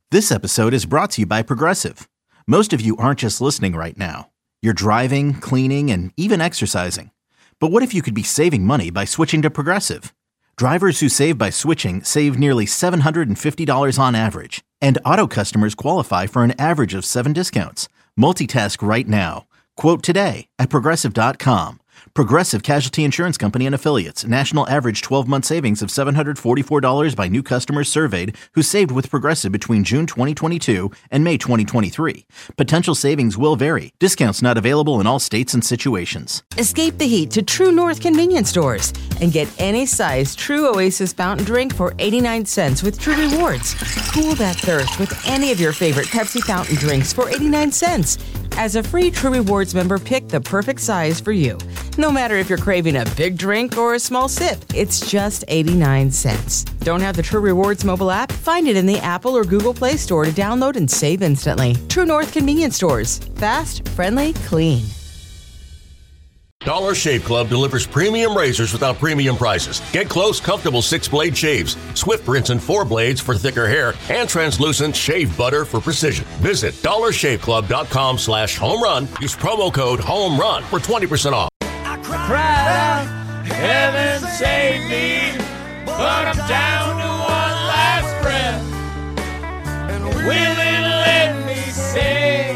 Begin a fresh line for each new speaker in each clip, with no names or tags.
This episode is brought to you by Progressive. Most of you aren't just listening right now. You're driving, cleaning, and even exercising. But what if you could be saving money by switching to Progressive? Drivers who save by switching save nearly $750 on average. And auto customers qualify for an average of 7 discounts. Multitask right now. Quote today at Progressive.com. Progressive Casualty Insurance Company and Affiliates. National average 12-month savings of $744 by new customers surveyed who saved with Progressive between June 2022 and May 2023. Potential savings will vary. Discounts not available in all states and situations.
Escape the heat to True North convenience stores and get any size True Oasis fountain drink for 89 cents with True Rewards. Cool that thirst with any of your favorite Pepsi fountain drinks for 89 cents. As a free True Rewards member, pick the perfect size for you. No matter if you're craving a big drink or a small sip, it's just 89 cents. Don't have the True Rewards mobile app? Find it in the Apple or Google Play Store to download and save instantly. True North convenience stores. Fast, friendly, clean.
Dollar Shave Club delivers premium razors without premium prices. Get close, comfortable 6-blade shaves, swift rinse and 4 blades for thicker hair, and translucent shave butter for precision. Visit dollarshaveclub.com/home run. Use promo code HOMERUN for 20% off.
I cried out, heaven save me, but I'm down to one last breath. And will it let me say,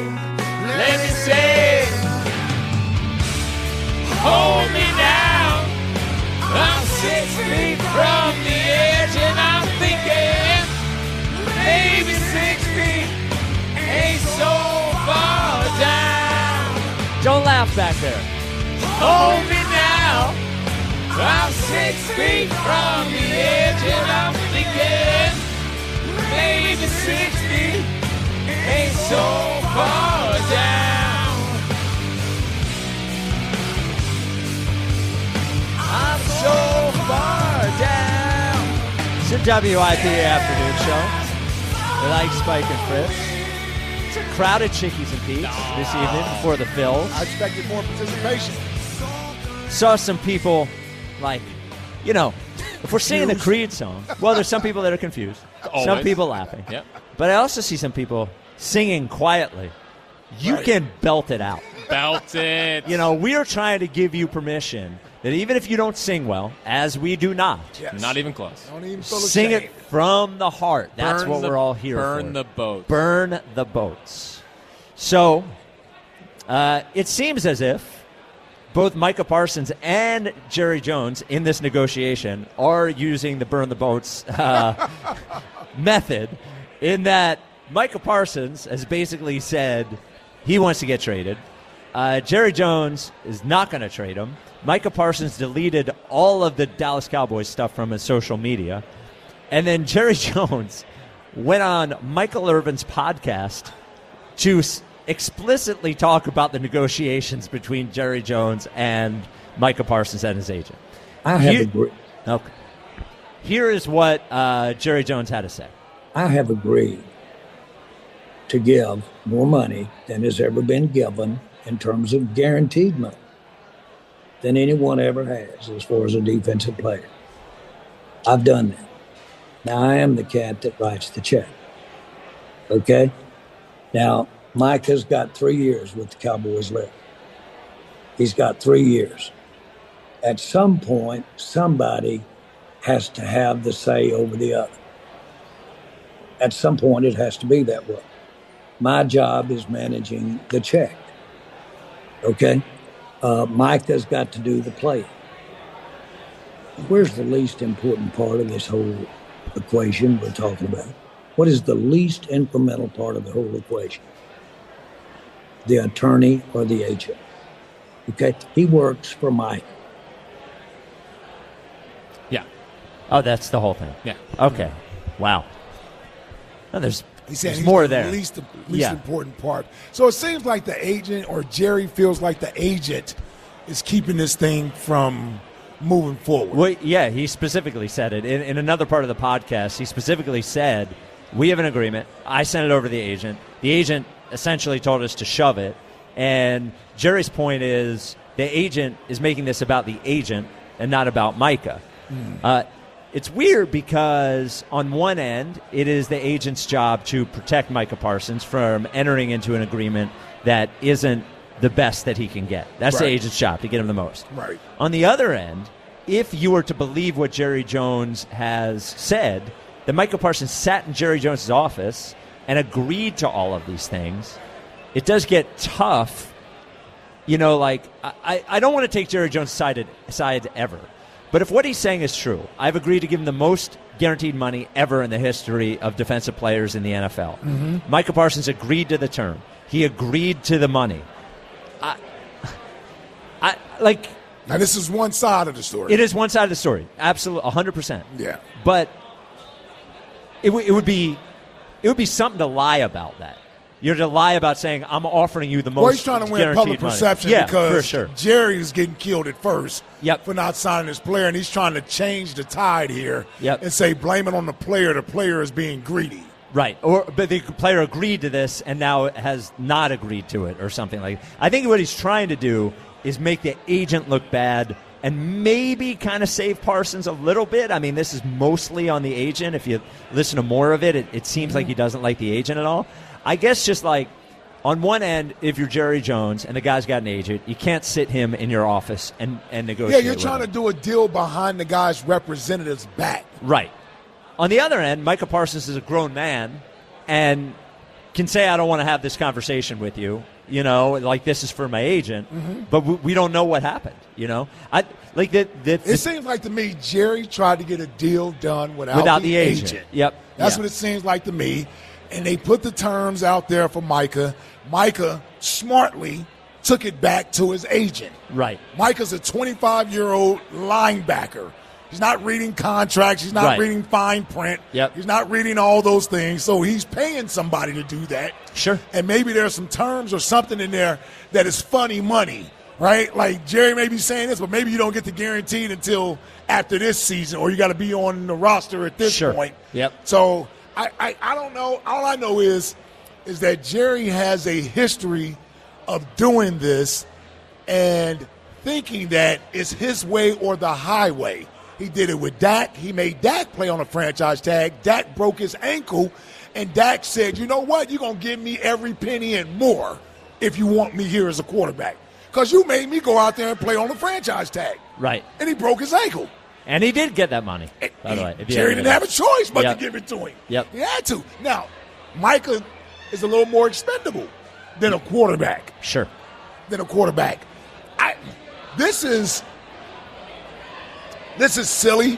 hold me now. I'm 6 feet from the edge and I'm thinking maybe 6 feet ain't so far down.
Don't laugh back there.
Hold me now. I'm 6 feet from the edge and I'm thinking maybe 6 feet ain't so far down. I'm so far down.
It's a WIP afternoon show. We like Spike and Fritz. It's a crowded Chickies and Pete's this evening before the Phils.
I expected more participation.
Saw some people, like, if we're singing the Creed song, well, there's some people that are confused.
Always.
Some people laughing.
Yep.
But I also see some people singing quietly. You can belt it out.
Belt it.
We are trying to give you permission that even if you don't sing well, as we do not,
Not even close.
Don't even feel
sing
ashamed.
it from the heart. That's what we're all here for.
Burn the boat.
Burn the boats. So, it seems as if both Micah Parsons and Jerry Jones in this negotiation are using the burn the boats method, in that Micah Parsons has basically said he wants to get traded. Jerry Jones is not going to trade him. Micah Parsons deleted all of the Dallas Cowboys stuff from his social media. And then Jerry Jones went on Michael Irvin's podcast to explicitly talk about the negotiations between Jerry Jones and Micah Parsons and his agent.
I have agreed.
Okay. Here is what Jerry Jones had to say.
I have agreed to give more money than has ever been given in terms of guaranteed money than anyone ever has as far as a defensive player. I've done that. Now, I am the cat that writes the check. Okay? Now, Micah's got 3 years with the Cowboys left. He's got 3 years. At some point, somebody has to have the say over the other. At some point, it has to be that way. My job is managing the check. Okay? Micah's got to do the play. Where's the least important part of this whole equation we're talking about? What is the least incremental part of the whole equation? The attorney or the agent? Okay? He works for Mike.
Yeah. Oh, that's the whole thing.
Yeah.
Okay. Wow. No, there's
He's
more
the
there.
least important part. So it seems like the agent, or Jerry feels like the agent, is keeping this thing from moving forward.
Well, yeah, he specifically said it. In another part of the podcast, he specifically said, we have an agreement. I sent it over to the agent. The agent essentially told us to shove it. And Jerry's point is the agent is making this about the agent and not about Micah. it's weird because on one end, it is the agent's job to protect Micah Parsons from entering into an agreement that isn't the best that he can get. That's the agent's job, to get him the most.
Right.
On the other end, if you were to believe what Jerry Jones has said, that Micah Parsons sat in Jerry Jones' office and agreed to all of these things, it does get tough. You know, like, I don't want to take Jerry Jones' side ever. But if what he's saying is true, I've agreed to give him the most guaranteed money ever in the history of defensive players in the NFL.
Mm-hmm.
Micah Parsons agreed to the term. He agreed to the money.
Now, this is one side of the story.
It is one side of the story. Absolutely, 100%.
Yeah.
But it would be something to lie about that. You're to lie about saying, I'm offering you the most.
Well, he's trying to win public perception because
for sure.
Jerry is getting killed at first
Yep.
for not signing his player, and he's trying to change the tide here
Yep.
and say blame it on the player. The player is being greedy.
Right. But the player agreed to this and now has not agreed to it or something like that. I think what he's trying to do is make the agent look bad and maybe kind of save Parsons a little bit. I mean, this is mostly on the agent. If you listen to more of it, it seems like he doesn't like the agent at all. I guess just like on one end, if you're Jerry Jones and the guy's got an agent, you can't sit him in your office and negotiate.
Yeah, you're trying to do a deal behind the guy's representative's back.
Right. On the other end, Micah Parsons is a grown man and can say, I don't want to have this conversation with you. You know, like this is for my agent, but we don't know what happened. You know,
It seems like to me, Jerry tried to get a deal done without the agent.
Yep,
that's what it seems like to me. And they put the terms out there for Micah. Micah smartly took it back to his agent.
Right.
Micah's a 25-year-old linebacker. He's not reading contracts. He's not reading fine print.
Yep.
He's not reading all those things. So he's paying somebody to do that.
Sure.
And maybe there's some terms or something in there that is funny money, right? Like Jerry may be saying this, but maybe you don't get the guaranteed until after this season, or you got to be on the roster at this point.
Yep.
So I don't know. All I know is that Jerry has a history of doing this and thinking that it's his way or the highway. He did it with Dak. He made Dak play on a franchise tag. Dak broke his ankle, and Dak said, you know what? You're going to give me every penny and more if you want me here as a quarterback, because you made me go out there and play on a franchise tag.
Right.
And he broke his ankle.
And he did get that money, by the way.
Jerry didn't have a choice but to give it to him.
Yep.
He had to. Now, Micah is a little more expendable than a quarterback.
Sure.
Than a quarterback. This is silly.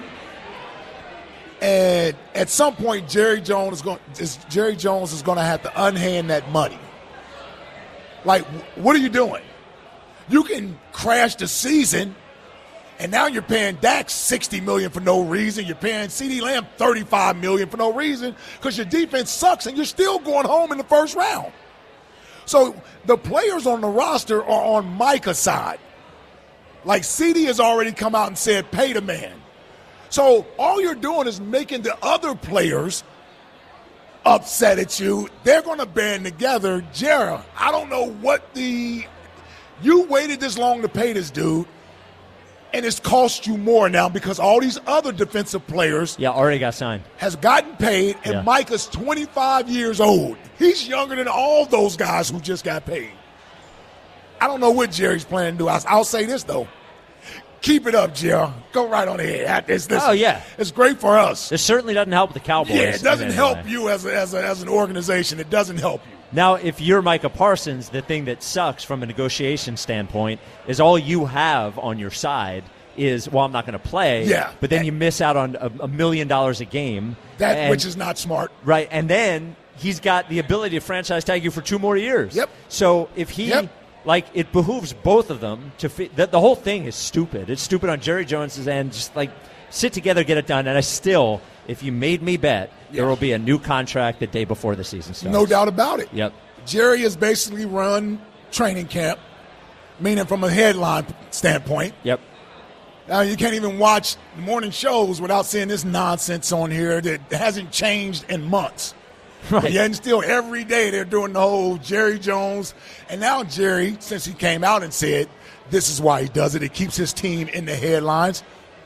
And at some point, Jerry Jones is going to have to unhand that money. Like, what are you doing? You can crash the season, and now you're paying Dak $60 million for no reason. You're paying CeeDee Lamb $35 million for no reason because your defense sucks, and you're still going home in the first round. So the players on the roster are on Micah's side. Like CeeDee has already come out and said, pay the man. So all you're doing is making the other players upset at you. They're going to band together. Jerry, I don't know you waited this long to pay this dude, and it's cost you more now because all these other defensive players
already got signed.
Has gotten paid, and Micah's 25 years old. He's younger than all those guys who just got paid. I don't know what Jerry's planning to do. I'll say this, though. Keep it up, Jerry. Go right on ahead. It's great for us.
It certainly doesn't help the Cowboys.
Yeah, it doesn't help you as an organization. It doesn't help you.
Now, if you're Micah Parsons, the thing that sucks from a negotiation standpoint is all you have on your side is, well, I'm not going to play.
Yeah.
But then you miss out on $1 million a game.
Which is not smart.
Right. And then he's got the ability to franchise tag you for 2 more years.
Yep.
So if he, it behooves both of them to the whole thing is stupid. It's stupid on Jerry Jones's end. Just sit together, get it done. And if you made me bet, there will be a new contract the day before the season starts.
No doubt about it.
Yep.
Jerry has basically run training camp, meaning from a headline standpoint.
Yep.
Now, you can't even watch the morning shows without seeing this nonsense on here that hasn't changed in months.
Right.
Yet and still every day they're doing the whole Jerry Jones. And now Jerry, since he came out and said this is why he does it, it keeps his team in the headlines.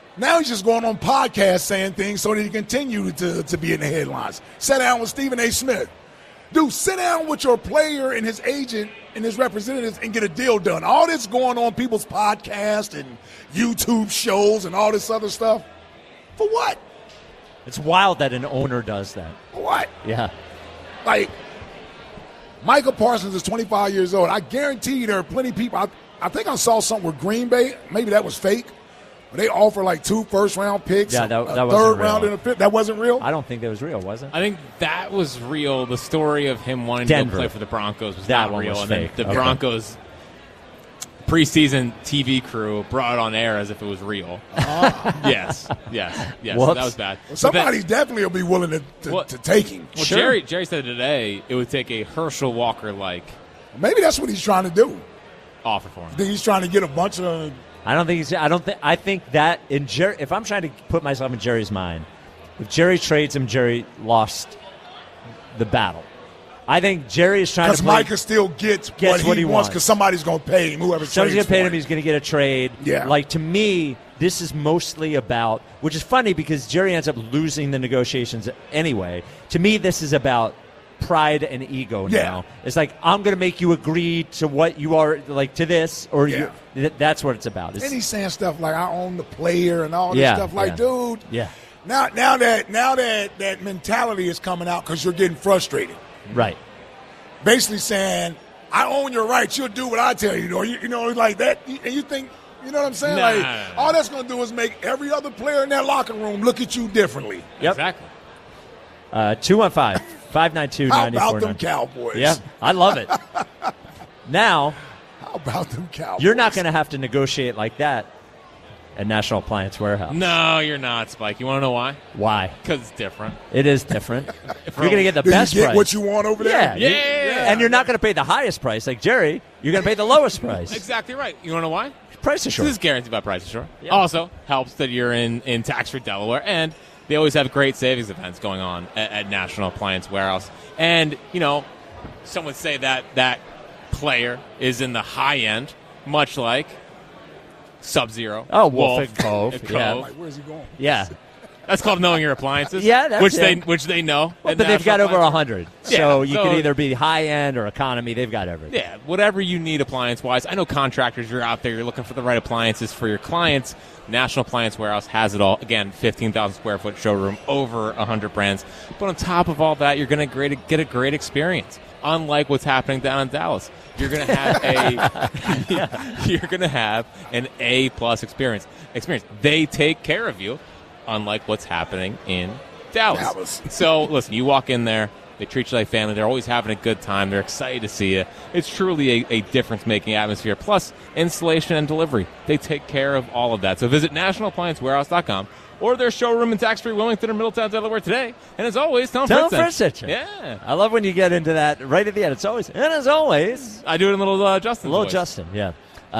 Now he's just going on podcasts saying things so that he continue to be in the headlines. Sat down with Stephen A. Smith. Dude, sit down with your player and his agent and his representatives and get a deal done. All this going on people's podcasts and YouTube shows and all this other stuff. For what?
It's wild that an owner does that.
For what?
Yeah.
Like, Micah Parsons is 25 years old. I guarantee you there are plenty of people. I think I saw something with Green Bay. Maybe that was fake. But they offer like 2 first-round picks,
Yeah, that
a
wasn't
third
real.
round and a fifth. That wasn't real?
I don't think that was real, was it?
I think that was real. The story of him wanting
Denver.
to go play for the Broncos was
That
not
one
real.
was
And
fake.
then the
Okay.
Broncos preseason TV crew brought it on air as if it was real. Yes. So
Whoops.
that was bad.
Somebody definitely will be willing to take him.
Well,
Sure.
Jerry said today it would take a Herschel Walker-like
Maybe that's what he's trying to do.
offer for him.
I think he's trying to get a bunch of
I think that in Jerry, if I'm trying to put myself in Jerry's mind, if Jerry trades him, Jerry lost the battle. I think Jerry is trying
because
to play.
Micah still gets what he wants because somebody's going to pay him. Whoever
Somebody's going
trades
to pay
for
him. He's going to get a trade.
Yeah.
Like, to me, this is mostly about, which is funny because Jerry ends up losing the negotiations anyway. To me, this is about pride and ego now.
Yeah.
It's like, I'm going to make you agree to what you are, like, to this, or
Yeah.
that's what it's about. It's,
And he's saying stuff like, I own the player and all this
Yeah,
stuff. Like,
yeah.
dude,
yeah,
now that mentality is coming out because you're getting frustrated.
right.
Basically saying, I own your rights. You'll do what I tell you. Or you know, like that. And you think, you know what I'm saying?
Nah,
like,
nah, nah.
all that's going to do is make every other player in that locker room look at you differently.
Yep.
Exactly.
215-592-9490.
How about them Cowboys?
Yeah, I love it. Now,
How about them Cowboys?
you're not going to have to negotiate like that at National Appliance Warehouse.
No, you're not, Spike. You want to know why?
Why?
Because it's different.
It is different. You're going to get the
Do
best
you get
price.
what you want over there?
Yeah.
Yeah.
And you're not going to pay the highest price like Jerry. You're going to pay the lowest price.
Exactly right. You want to know why?
Price is
This is
short.
guaranteed by Price is Sure.
Yeah.
Also, helps that you're in tax-free Delaware, and they always have great savings events going on at National Appliance Warehouse. And, you know, some would say that player is in the high end, much like Sub-Zero.
Oh, Wolf and Cove.
and
Yeah.
Like, where's he going?
Yeah.
That's called knowing your appliances.
Yeah, that's
which
it.
which they know.
Well,
at
but they've
National
got over
Appliance
100.
Yeah,
So you
so-
can either be high end or economy. They've got everything.
Yeah, whatever you need appliance-wise. I know contractors, you're out there, you're looking for the right appliances for your clients. National Appliance Warehouse has it all. Again, 15,000 square foot showroom, over 100 brands. But on top of all that, you're going to get a great experience. Unlike what's happening down in Dallas, you're going to have you're going to have an A+ experience. They take care of you, unlike what's happening in Dallas. So, listen, you walk in there, they treat you like family. They're always having a good time. They're excited to see you. It's truly a difference-making atmosphere. Plus, installation and delivery. They take care of all of that. So visit nationalappliancewarehouse.com or their showroom in tax-free Wilmington or Middletown, Delaware today. And as always, tell them
Fritz sent you.
Yeah.
I love when you get into that right at the end. It's always, and as always,
I do it in little Justin.
Little Justin, yeah.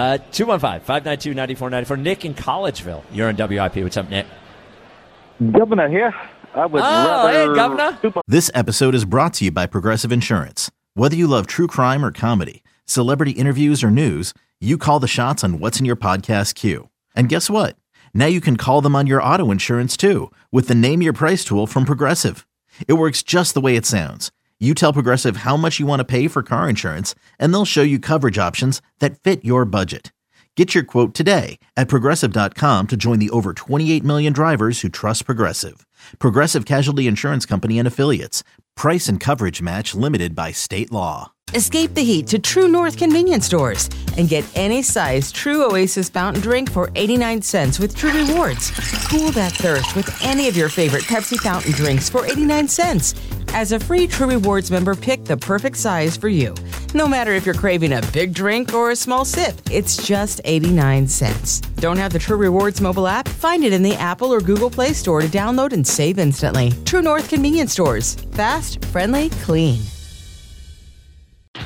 215-592-9494. Nick in Collegeville. You're in WIP. What's up, Nick?
Governor here. I would rather.
Hey, Governor.
This episode is brought to you by Progressive Insurance. Whether you love true crime or comedy, celebrity interviews or news, you call the shots on what's in your podcast queue. And guess what? Now you can call them on your auto insurance too with the Name Your Price tool from Progressive. It works just the way it sounds. You tell Progressive how much you want to pay for car insurance, and they'll show you coverage options that fit your budget. Get your quote today at Progressive.com to join the over 28 million drivers who trust Progressive. Progressive Casualty Insurance Company and Affiliates. Price and coverage match limited by state law.
Escape the heat to True North convenience stores and get any size True Oasis fountain drink for 89 cents with True Rewards. Cool that thirst with any of your favorite Pepsi fountain drinks for 89 cents. As a free True Rewards member, pick the perfect size for you. No matter if you're craving a big drink or a small sip, it's just 89 cents. Don't have the True Rewards mobile app? Find it in the Apple or Google Play Store to download and save instantly. True North convenience stores. Fast, friendly, clean.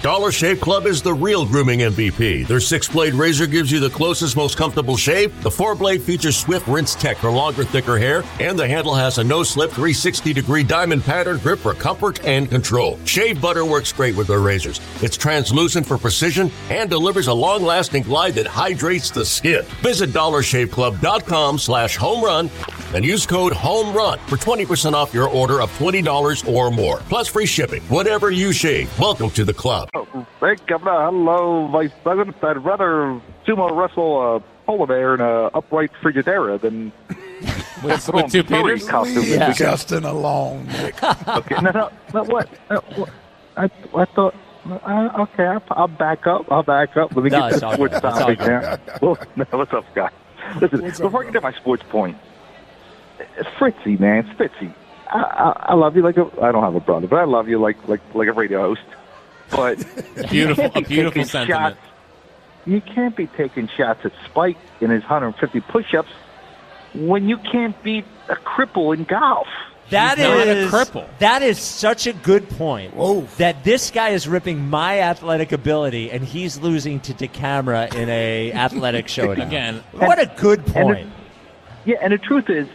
Dollar Shave Club is the real grooming MVP. Their 6-blade razor gives you the closest, most comfortable shave. The 4-blade features Swift Rinse Tech for longer, thicker hair, and the handle has a no-slip 360-degree diamond pattern grip for comfort and control. Shave butter works great with their razors. It's translucent for precision and delivers a long-lasting glide that hydrates the skin. Visit DollarShaveClub.com/homerun and use code HOMERUN for 20% off your order of $20 or more. Plus free shipping. Whatever you shave. Welcome to the club.
Hey, Governor. Hello, Vice President. I'd rather sumo wrestle a polar bear in an upright Frigidaire than
with 2 Peters.
Leave Justin alone, Nick.
Okay, no, what? I thought. Okay, I'll back up. Let me get to the sports topic now. Well, what's up, guys? Listen, before I get to my sports point, Fritzy, man, it's Fritzy. I love you like I don't have a brother, but I love you like a radio host. But
a beautiful sentiment.
You can't be taking shots at Spike in his 150 push-ups when you can't beat a cripple in golf.
That
He's not a cripple.
That is such a good point.
Whoa.
That this guy is ripping my athletic ability, and he's losing to DeCamera in a athletic showdown.
Again,
what a good point.
And the truth is,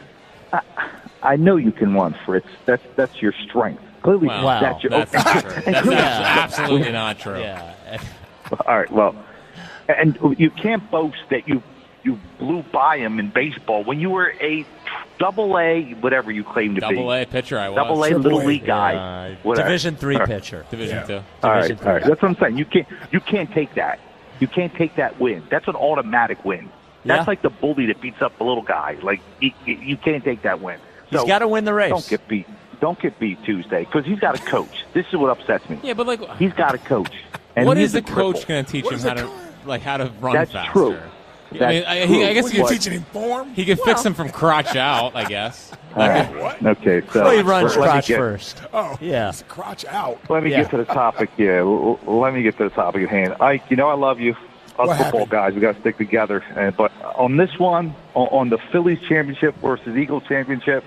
I know you can run, Fritz. That's your strength. Clearly, that's your.
That's not true. That's absolutely not true.
Yeah.
All right. Well, and you can't boast that you blew by him in baseball when you were a Double-A, whatever you claim to be.
Double-A pitcher, I was.
Double-A little league guy.
Division III pitcher.
Division 2.
All right. That's what I'm saying. You can't take that. You can't take that win. That's an automatic win. That's like the bully that beats up the little guy. Like you can't take that win.
He's got to win the race.
Don't get beat Tuesday because he's got a coach. This is what upsets me.
Yeah, but
he's got a coach. And
what is the coach going to teach him how to run
That's
faster?
True.
I guess
you're teaching him form.
He could fix him from crotch out, I guess.
What?
Okay, so
he runs crotch first.
Oh,
yeah,
crotch out.
Let me get to the topic. Yeah, let me get to the topic at hand. Ike, I love you. Us football guys, we got to stick together. But on this one, on the Phillies championship versus Eagles championship,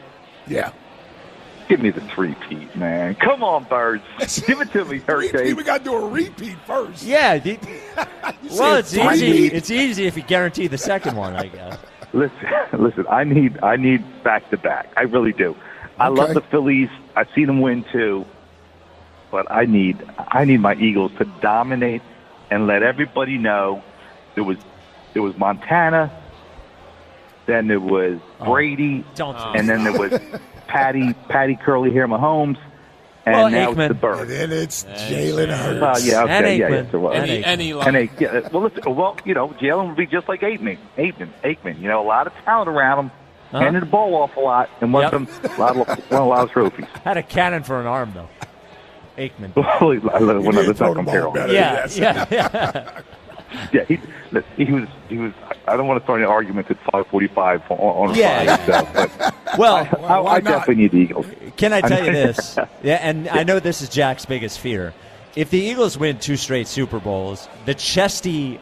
give me the 3-peat, man. Come on, Birds. Give it to me, Hurricane.
We got to do a repeat first.
Yeah. Well, it's easy. It's easy if you guarantee the second one, I guess.
Listen. I need back-to-back. I really do. I love the Phillies. I've seen them win too, but I need my Eagles to dominate and let everybody know there was Montana, then there was Brady, and then there was Patty Curly Hair Mahomes, and now
Aikman.
it's the Birds.
And then it's Jalen Hurts.
Well, yeah, okay,
and
yeah,
Aikman.
so well. Jalen would be just like Aikman. A lot of talent around him, handed the ball off a lot, and won a lot of trophies.
Had a cannon for an arm, though. Aikman.
Let's not compare them.
Yeah.
Yeah, he was. I don't want to start an argument at 5:45 on a Friday. But I definitely need the Eagles.
Can I tell you this? Yeah, and I know this is Jack's biggest fear. If the Eagles win 2 straight Super Bowls, the chesty.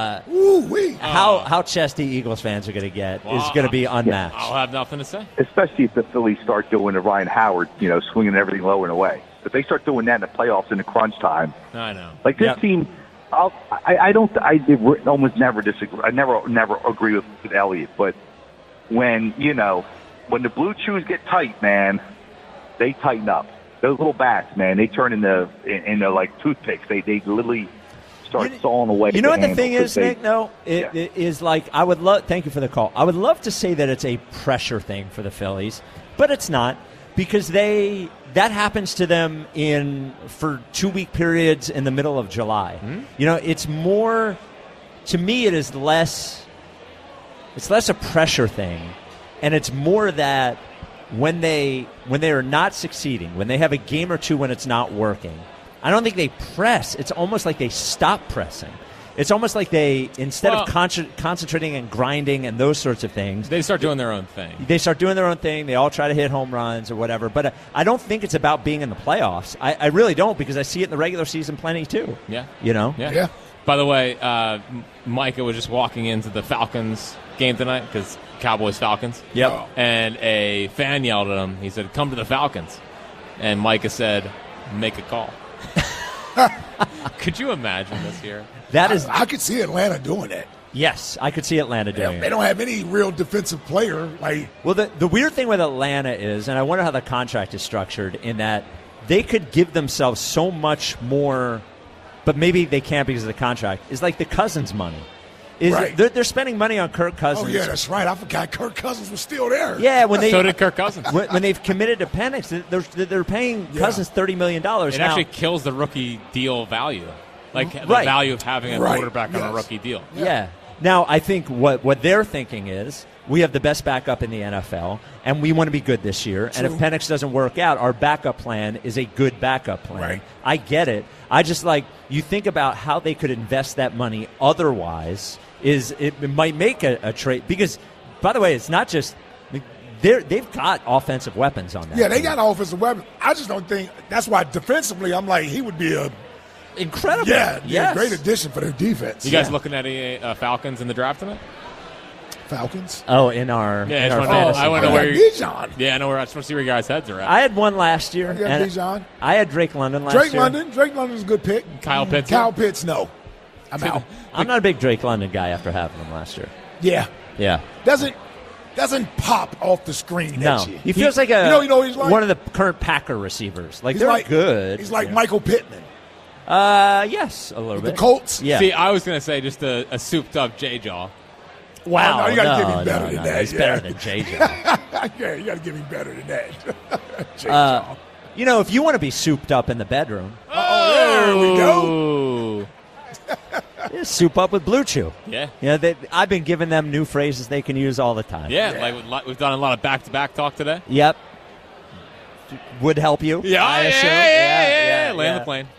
How chesty Eagles fans are going to get is going to be unmatched.
I'll have nothing to say.
Especially if the Phillies start doing the Ryan Howard, swinging everything low and away. If they start doing that in the playoffs in the crunch time,
I know.
Like this team. I almost never disagree. I never agree with Elliott, but when the blue chews get tight, man, they tighten up. Those little bats, man, they turn into like toothpicks. They literally start sawing away.
You know what the thing is, Nick? No, it is like I would love. Thank you for the call. I would love to say that it's a pressure thing for the Phillies, but it's not because that happens to them for 2-week periods in the middle of July. Mm-hmm. It's more. To me, it is less. It's less a pressure thing, and it's more that when they are not succeeding, when they have a game or two when it's not working, I don't think they press. It's almost like they stop pressing. It's almost like they, instead of concentrating and grinding and those sorts of things,
they start doing their own thing.
They start doing their own thing. They all try to hit home runs or whatever. But I don't think it's about being in the playoffs. I really don't, because I see it in the regular season plenty too.
Yeah.
Yeah.
By the way, Micah was just walking into the Falcons game tonight because Cowboys-Falcons.
Yep.
And a fan yelled at him. He said, "Come to the Falcons." And Micah said, "Make a call." Could you imagine this year?
That is,
I could see Atlanta doing that.
yes, I could see Atlanta doing
They
it.
don't have any real defensive player. Like,
Well, the weird thing with Atlanta is, and I wonder how the contract is structured, in that they could give themselves so much more, but maybe they can't because of the contract, is like the Cousins money.
Right.
They're spending money on Kirk Cousins.
oh yeah, that's right. I forgot Kirk Cousins was still there.
Yeah, when they
So did Kirk Cousins.
when they've committed to Penix, they're paying Cousins $30 million.
It actually kills the rookie deal value, like the
Right.
value of having a
Right.
quarterback on a
Yes.
rookie deal.
Yeah. Now, I think what they're thinking is we have the best backup in the NFL, and we want to be good this year. And if
True.
Penix doesn't work out, our backup plan is a good backup plan.
Right.
I get it. I just you think about how they could invest that money otherwise. It might make a trade because, by the way, it's not just they've got offensive weapons on that.
Yeah, they
team.
got offensive weapons. I just don't think that's why defensively, I'm like he would be a
incredible.
a great addition for their defense.
You guys looking at any Falcons in the draft tonight?
Falcons.
Oh, in our
Yeah,
in
I
our
just wanna know-
fantasy.
I wanna know
Oh,
where
yeah,
you-
Bijan.
Yeah, I know where I just want to see where your guys' heads are at.
I had one last year.
Yeah,
and
Bijan.
I had Drake London last
Drake
year.
London. Drake London's a good pick.
Kyle Pitts.
Kyle Pitts, no. I'm out.
I'm not a big Drake London guy after having him last year.
Yeah.
Yeah.
Doesn't pop off the screen
No,
at you.
he feels like a
he's like
one of the current Packer receivers. Like
he's
they're
like
good.
He's like
Yeah.
Michael Pittman.
Yes, a little
With the
bit.
Colts.
Yeah.
See, I was going to say just a souped-up J-Jaw.
Wow.
Oh, no, you gotta
no,
give him better
no,
than
no,
that,
He's
yeah.
better than JJ.
Yeah, you got to give him better than that. J-Jaw.
You know, if you want to be souped up in the bedroom,
There we go.
Ooh.
yeah, soup up with Blue Chew.
Yeah.
I've been giving them new phrases they can use all the time.
Yeah, like we've done a lot of back-to-back talk today.
Yep. Would help you. I assume.
Yeah. Land the plane.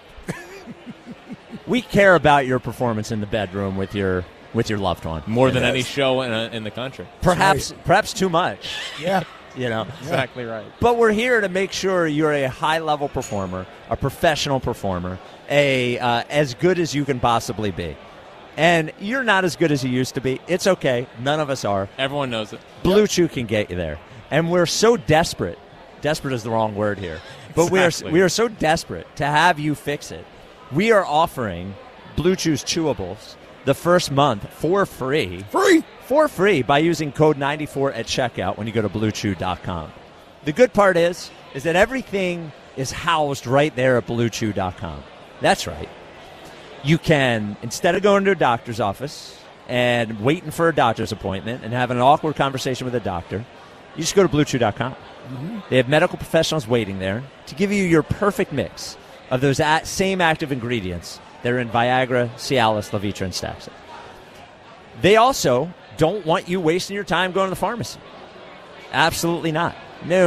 We care about your performance in the bedroom with your loved one.
More than
Yes.
any show in the country.
Perhaps too much.
Yeah.
You know.
Exactly right.
But we're here to make sure you're a high-level performer, a professional performer, as good as you can possibly be. And you're not as good as you used to be. It's okay. None of us are.
Everyone knows it.
Blue Chew can get you there. And we're so desperate. Desperate is the wrong word here. But
Exactly.
we are so desperate to have you fix it. We are offering Blue Chew's chewables the first month for free. For free by using code 94 at checkout when you go to BlueChew.com. The good part is that everything is housed right there at BlueChew.com. That's right. You can, instead of going to a doctor's office and waiting for a doctor's appointment and having an awkward conversation with a doctor, you just go to BlueChew.com. They have medical professionals waiting there to give you your perfect mix of those same active ingredients that are in Viagra, Cialis, Levitra, and Staxel. They also don't want you wasting your time going to the pharmacy. Absolutely not. No.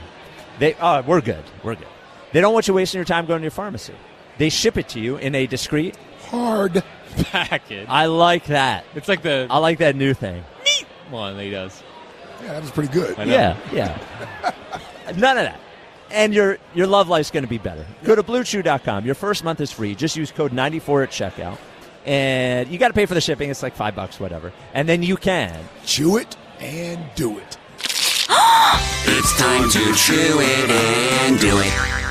We're good. They don't want you wasting your time going to your pharmacy. They ship it to you in a discreet
Hard
package.
I like that.
It's like the
I like that new thing.
one that he does.
Yeah, that was pretty good.
I know.
Yeah. None of that. And your love life's going to be better. Go to BlueChew.com. Your first month is free. Just use code 94 at checkout. And you got to pay for the shipping. It's like $5, whatever. And then you can
Chew it and do it.
It's time to chew it and do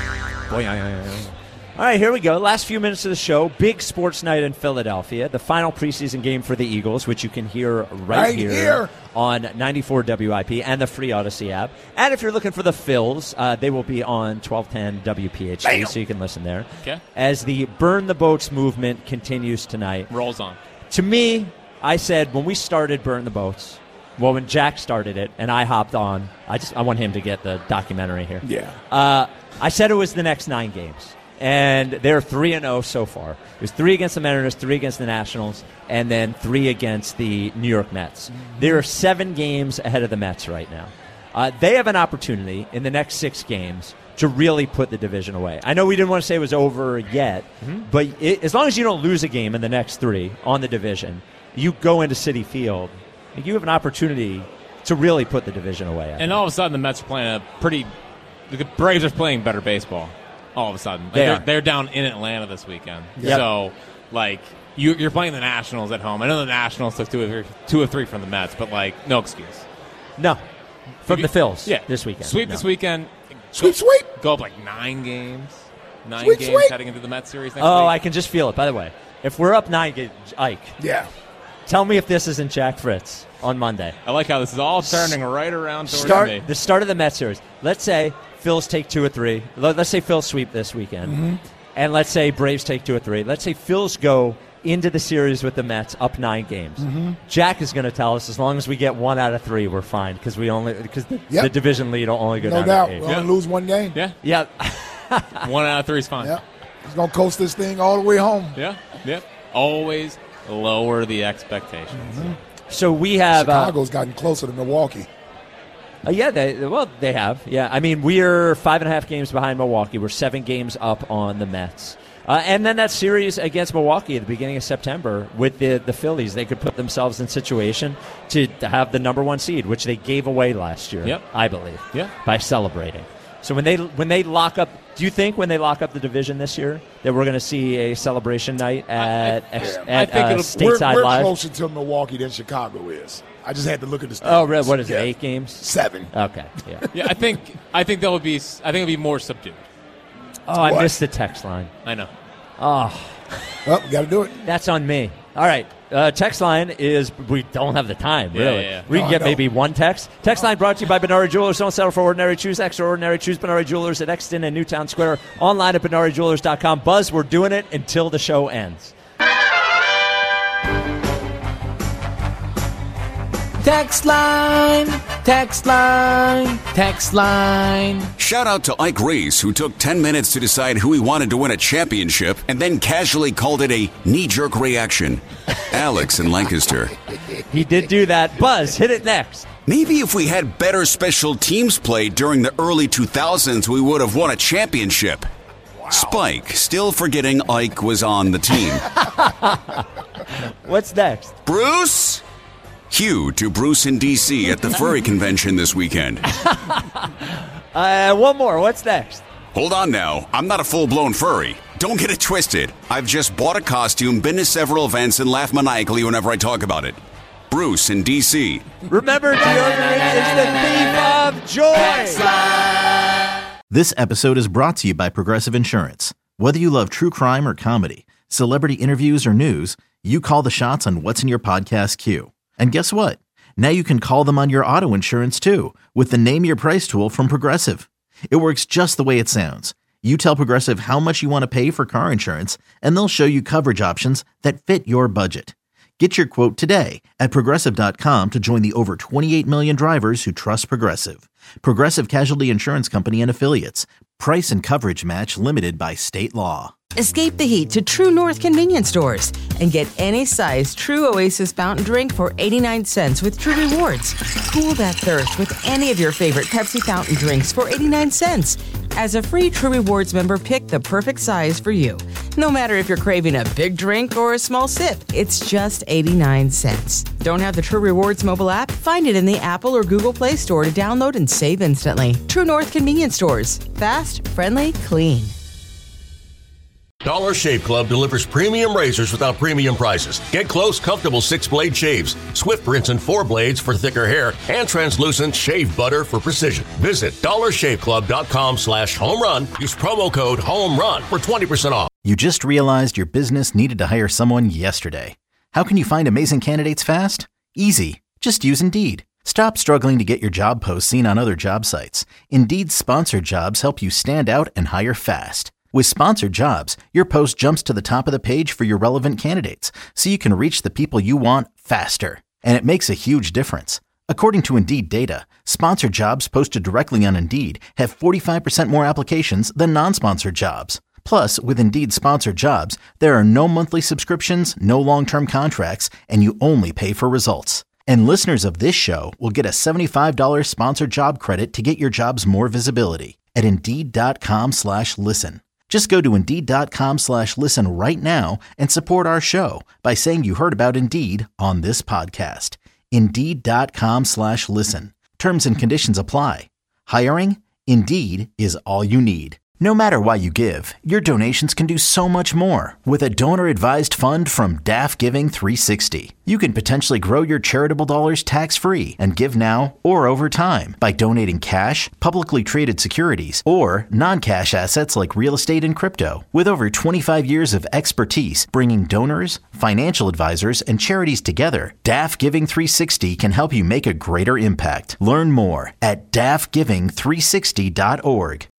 it.
All right, here we go. Last few minutes of the show. Big sports night in Philadelphia. The final preseason game for the Eagles, which you can hear right here on 94 WIP and the free Odyssey app. And if you're looking for the Phils, they will be on 1210 WPHT, so you can listen there.
Okay.
As the Burn the Boats movement continues tonight.
Rolls on.
To me, I said when we started Burn the Boats, well, when Jack started it and I hopped on, I want him to get the documentary here.
Yeah.
I said it was the next 9 games. And they're 3-0 so far. There's 3 against the Mariners, 3 against the Nationals, and then 3 against the New York Mets. They're 7 games ahead of the Mets right now. They have an opportunity in the next 6 games to really put the division away. I know we didn't want to say it was over yet, but as long as you don't lose a game in the next 3 on the division, you go into Citi Field, and you have an opportunity to really put the division away.
And all of a sudden, the Mets are playing the Braves are playing better baseball. All of a sudden, they're down in Atlanta this weekend.
Yep.
So, you're playing the Nationals at home. I know the Nationals took 2 or 3 from the Mets, but no excuse.
No, from the Phils.
Yeah,
this weekend.
Sweep this weekend.
Sweep.
Go up 9 games. 9
Sweet,
games
sweet.
heading into the Mets series next
Oh,
week.
I can just feel it. By the way, if we're up 9 games, Ike,
Yeah.
tell me if this isn't Jack Fritz on Monday.
I like how this is all turning right around towards me.
The start of the Mets series. Let's say Phils take 2 or 3. Let's say Phils sweep this weekend. And let's say Braves take 2 or 3. Let's say Phils go into the series with the Mets up 9 games. Jack is going to tell us as long as we get 1 out of 3, we're fine because the division lead will only go
No
down
doubt.
to 8.
We'll only lose 1 game.
Yeah.
Yeah.
1 out of 3 is fine.
Yeah. He's going to coast this thing all the way home.
Yeah. Always lower the expectations.
So we have
Chicago's gotten closer to Milwaukee.
Yeah, they have. Yeah, I mean, we're 5.5 games behind Milwaukee. We're 7 games up on the Mets. And then that series against Milwaukee at the beginning of September with the Phillies, they could put themselves in situation to have the number 1 seed, which they gave away last year, I believe, by celebrating. So when they lock up, do you think when they lock up the division this year that we're going to see a celebration night at Stateside
we're
Live?
closer to Milwaukee than Chicago is. I just had to look at the standings.
Oh, really? What is it? 8 games?
7.
Okay. Yeah.
Yeah, I think it'll be more subdued.
Oh, I missed the text line.
I know.
Oh.
Well, we got to do it.
That's on me. All right. Text line is, we don't have the time, really.
Yeah.
We can get maybe 1 text. Text line brought to you by Benari Jewelers. Don't settle for ordinary. Choose extraordinary. Choose Benari Jewelers at Exton and Newtown Square. Online at BenariJewelers.com. Buzz, we're doing it until the show ends.
Text line, text line, text line.
Shout out to Ike Reese, who took 10 minutes to decide who he wanted to win a championship and then casually called it a knee-jerk reaction. Alex in Lancaster.
He did do that. Buzz, hit it next.
Maybe if we had better special teams play during the early 2000s, we would have won a championship. Wow. Spike, still forgetting Ike was on the team.
What's next?
Bruce? Hugh to Bruce in D.C. at the furry convention this weekend.
One more. What's next?
Hold on now. I'm not a full-blown furry. Don't get it twisted. I've just bought a costume, been to several events, and laugh maniacally whenever I talk about it. Bruce in D.C.
Remember, deodorant is the thief of joy.
This episode is brought to you by Progressive Insurance. Whether you love true crime or comedy, celebrity interviews or news, you call the shots on what's in your podcast queue. And guess what? Now you can call them on your auto insurance too with the Name Your Price tool from Progressive. It works just the way it sounds. You tell Progressive how much you want to pay for car insurance, and they'll show you coverage options that fit your budget. Get your quote today at Progressive.com to join the over 28 million drivers who trust Progressive. Progressive Casualty Insurance Company and Affiliates. Price and coverage match limited by state law.
Escape the heat to True North convenience stores and get any size True Oasis fountain drink for 89 cents with True Rewards. Cool that thirst with any of your favorite Pepsi fountain drinks for 89 cents. As a free True Rewards member, pick the perfect size for you. No matter if you're craving a big drink or a small sip, it's just 89 cents. Don't have the True Rewards mobile app? Find it in the Apple or Google Play Store to download and save instantly. True North convenience stores. Fast, friendly, clean.
Dollar Shave Club delivers premium razors without premium prices. Get close, comfortable 6-blade shaves, swift rinse and 4 blades for thicker hair, and translucent shave butter for precision. Visit dollarshaveclub.com/homerun. Use promo code HOMERUN for 20% off.
You just realized your business needed to hire someone yesterday. How can you find amazing candidates fast? Easy. Just use Indeed. Stop struggling to get your job posts seen on other job sites. Indeed's sponsored jobs help you stand out and hire fast. With sponsored jobs, your post jumps to the top of the page for your relevant candidates, so you can reach the people you want faster. And it makes a huge difference. According to Indeed data, sponsored jobs posted directly on Indeed have 45% more applications than non-sponsored jobs. Plus, with Indeed sponsored jobs, there are no monthly subscriptions, no long-term contracts, and you only pay for results. And listeners of this show will get a $75 sponsored job credit to get your jobs more visibility at Indeed.com/listen. Just go to Indeed.com/listen right now and support our show by saying you heard about Indeed on this podcast. Indeed.com/listen. Terms and conditions apply. Hiring? Indeed is all you need. No matter why you give, your donations can do so much more with a donor-advised fund from DAF Giving 360. You can potentially grow your charitable dollars tax-free and give now or over time by donating cash, publicly traded securities, or non-cash assets like real estate and crypto. With over 25 years of expertise bringing donors, financial advisors, and charities together, DAF Giving 360 can help you make a greater impact. Learn more at dafgiving360.org.